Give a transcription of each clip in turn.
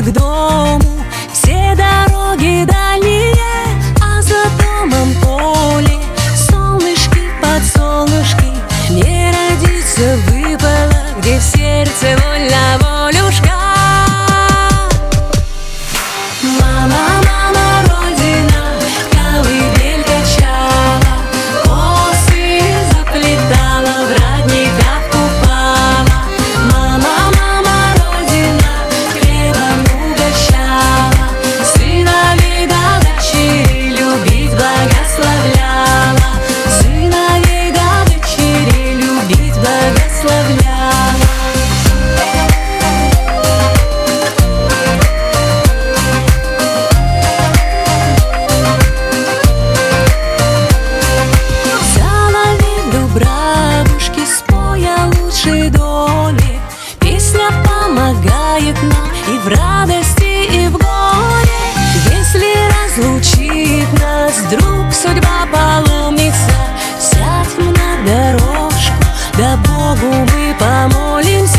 к дому, все дороги дальние, а за домом поле, солнышки под солнышки. Не родиться выпало, где в сердце вольна волюшка. Мама, мама, родина, колыбель качала, косы заплетала, в родниках купала. Мама, мама, родина, хлебом угощала, сыновей да дочерей любить благословляла, сыновей да дочерей любить благословляла. Бабушки, спой о лучшей доле, песня помогает нам и в радости, и в горе. Если разлучит нас вдруг судьба паломница, сядем на дорожку, да Богу мы помолимся.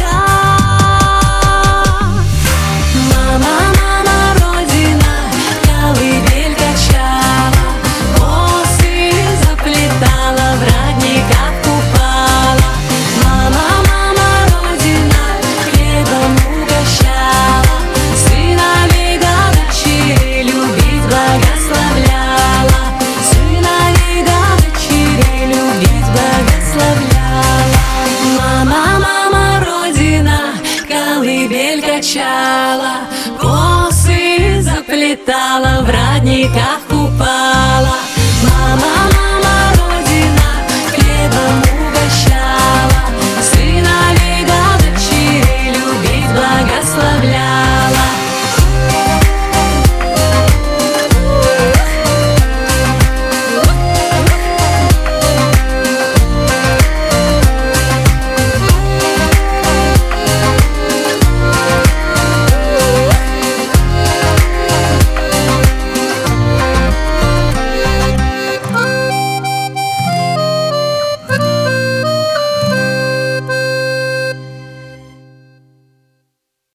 Мама, мама, родина, колыбель качала, косы заплетала, в родниках купала. Мама, мама, родина, хлебом угощала, сыновей да дочерей любить благословляла, сыновей да дочерей любить благословляла. Мама, мама, родина, колыбель качала, косы заплетала, в родниках купала.